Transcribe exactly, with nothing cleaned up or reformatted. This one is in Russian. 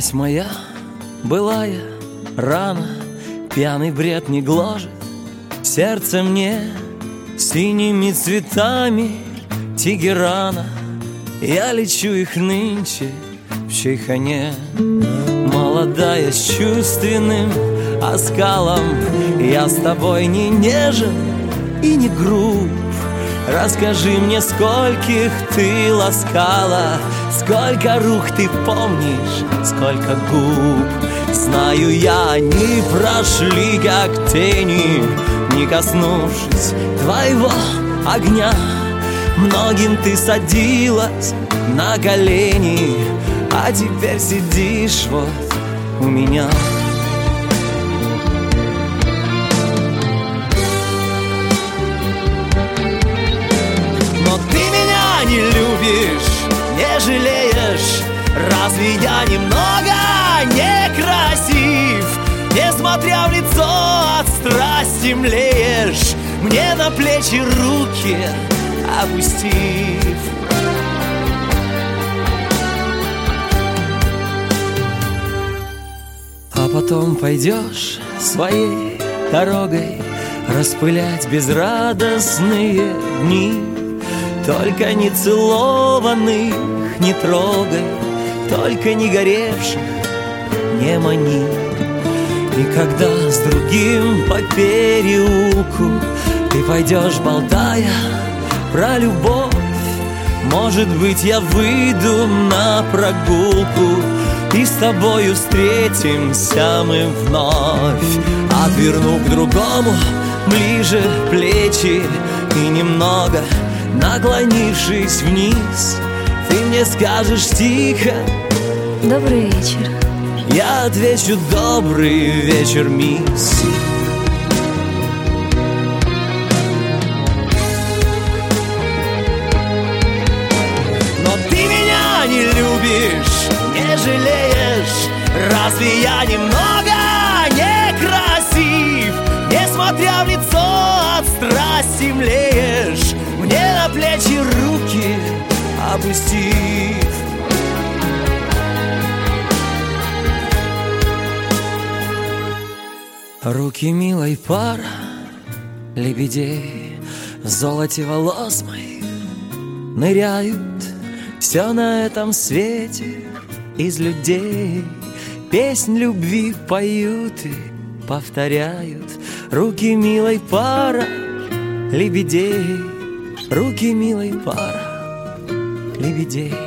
Смылась моя былая рана, пьяный бред не гложет сердце мне синими цветами Тегерана. Я лечу их нынче в Чайхане, молодая с чувственным оскалом. Я с тобой не нежен и не груб. Расскажи мне, скольких ты ласкала, сколько рук ты помнишь, сколько губ. Знаю я, они прошли как тени, не коснувшись твоего огня. Многим ты садилась на колени, а теперь сидишь вот у меня. Но ты меня не любишь, не жалеешь. Разве я немного некрасив? Несмотря в лицо, от страсти млеешь, мне на плечи руки опустив. А потом пойдешь своей дорогой распылять безрадостные дни. Только не целованных не трогай, только не горевших не мани. И когда с другим по переулку ты пойдешь, болтая про любовь, может быть, я выйду на прогулку, и с тобою встретимся мы вновь. Отверну к другому ближе плечи и немного наклонившись вниз, ты мне скажешь тихо: добрый вечер. Я отвечу: добрый вечер, мисс. Но ты меня не любишь, не жалеешь. Разве я немного некрасив? Несмотря в лицо, от страсти млеешь, мне на плечи руки опустив. Руки милой пара лебедей в золоте волос моих ныряют. Все на этом свете из людей песнь любви поют и повторяют. Руки милой пара лебедей, руки милой пара лебедей.